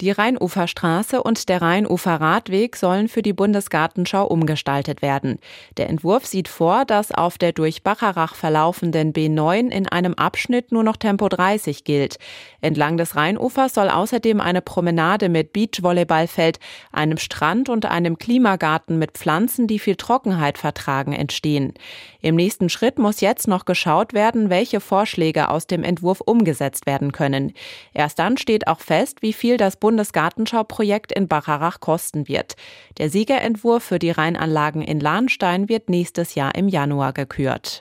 Die Rheinuferstraße und der Rheinuferradweg sollen für die Bundesgartenschau umgestaltet werden. Der Entwurf sieht vor, dass auf der durch Bacharach verlaufenden B9 in einem Abschnitt nur noch Tempo 30 gilt. Entlang des Rheinufers soll außerdem eine Promenade mit Beachvolleyballfeld, einem Strand und einem Klimagarten mit Pflanzen, die viel Trockenheit vertragen, entstehen. Im nächsten Schritt muss jetzt noch geschaut werden, welche Vorschläge aus dem Entwurf umgesetzt werden können. Erst dann steht auch fest, wie viel das Bundesgartenschau-Projekt in Bacharach kosten wird. Der Siegerentwurf für die Rheinanlagen in Lahnstein wird nächstes Jahr im Januar gekürt.